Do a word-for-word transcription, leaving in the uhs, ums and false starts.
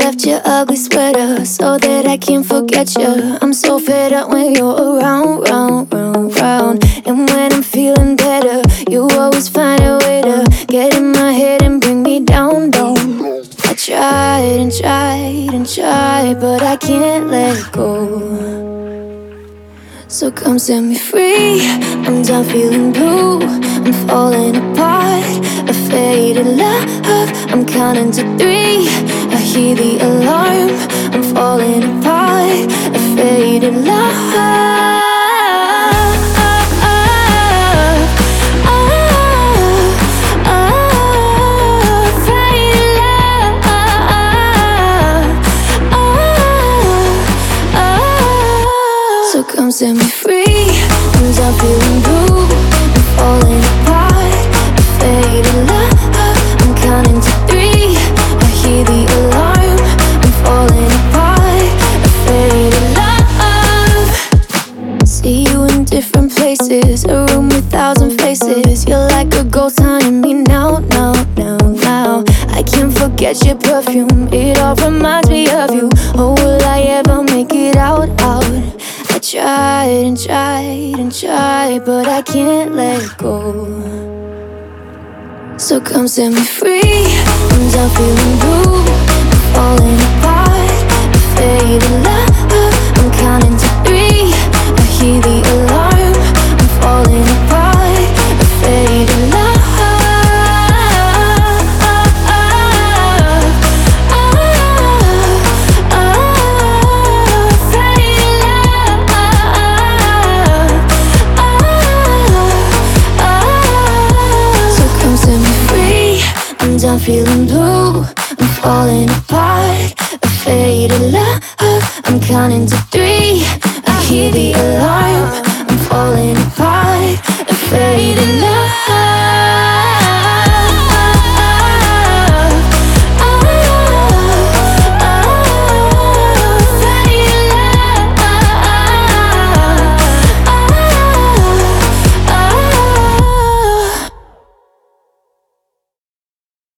left your ugly sweater so that I can't forget you. I'm so fed up when you're around, round, round, round. And when I'm feeling better, you always find a way to get in my head and bring me down, down. I tried and tried and tried, but I can't let go. So come set me free. I'm done feeling blue. I'm falling apart. A faded love. I'm counting to three. I hear the alarm. I'm falling apart. A faded love. So come set me free. I'm done feeling blue. I'm falling apart. A faded love. I'm counting to three. I hear the alarm. I'm falling apart. A faded love. See you in different places, a room with thousand faces. You're like a ghost haunting me now, now, now, now. I can't forget your perfume. It all reminds me of you. Oh, will I ever make it out, out? I tried and tried and tried, but I can't let go. So come set me free. I'm done feeling blue. I'm falling apart. A faded love. I'm counting to three. I hear the alarm. I'm falling apart. A faded love. I'm feeling blue, I'm falling apart. A faded love, I'm counting to three. I hear the alarm, I'm falling apart. A faded love.